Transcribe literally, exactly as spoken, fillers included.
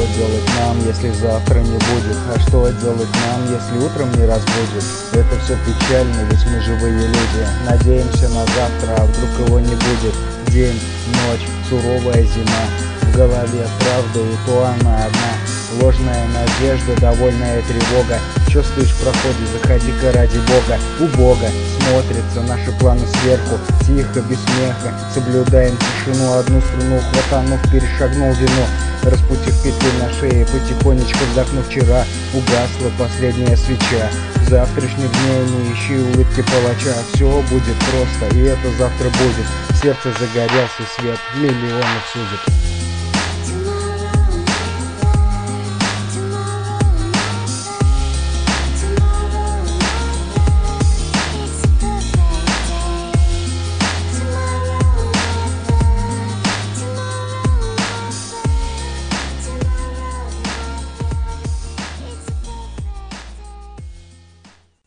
делать нам, если завтра не будет? А что делать нам, если утром не разбудит? Это все печально, ведь мы живые люди. Надеемся на завтра, а вдруг его не будет? День, ночь, суровая зима. В голове правда, и то она одна. Ложная надежда, довольная тревога. Чё стоишь в проходе, заходи-ка ради Бога. У Бога смотрятся наши планы сверху. Тихо, без смеха, соблюдаем тишину. Одну струну хватанув, перешагнул вину. Распутив петли на шее, потихонечку вздохнув, вчера угасла последняя свеча. Завтрашних дней не ищи улыбки палача. Все будет просто, и это завтра будет. В сердце загорелся свет, миллионов судеб.